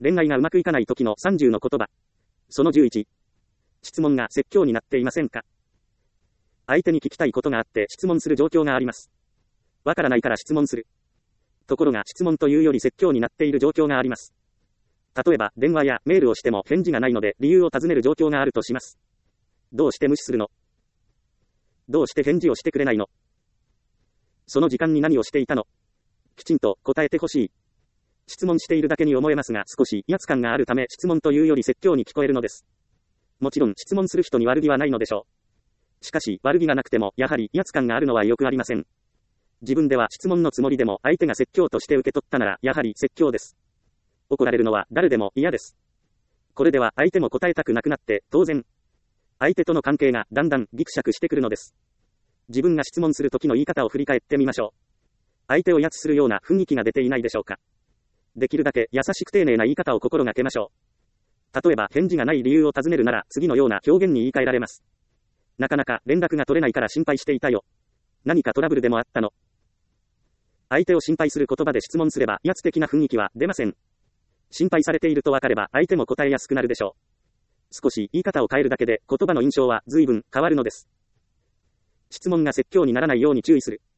恋愛がうまくいかない時の30の言葉。その11。質問が説教になっていませんか？相手に聞きたいことがあって質問する状況があります。わからないから質問する。ところが質問というより説教になっている状況があります。例えば電話やメールをしても返事がないので理由を尋ねる状況があるとします。どうして無視するの？どうして返事をしてくれないの？その時間に何をしていたの？きちんと答えてほしい。質問しているだけに思えますが少し威圧感があるため質問というより説教に聞こえるのです。もちろん質問する人に悪気はないのでしょう。しかし悪気がなくてもやはり威圧感があるのはよくありません。自分では質問のつもりでも相手が説教として受け取ったならやはり説教です。怒られるのは誰でも嫌です。これでは相手も答えたくなくなって当然相手との関係がだんだんギクシャクしてくるのです。自分が質問する時の言い方を振り返ってみましょう。相手を威圧するような雰囲気が出ていないでしょうか。できるだけ優しく丁寧な言い方を心がけましょう。例えば返事がない理由を尋ねるなら次のような表現に言い換えられます。なかなか連絡が取れないから心配していたよ。何かトラブルでもあったの？相手を心配する言葉で質問すれば威圧的な雰囲気は出ません。心配されていると分かれば相手も答えやすくなるでしょう。少し言い方を変えるだけで言葉の印象は随分変わるのです。質問が説教にならないように注意する。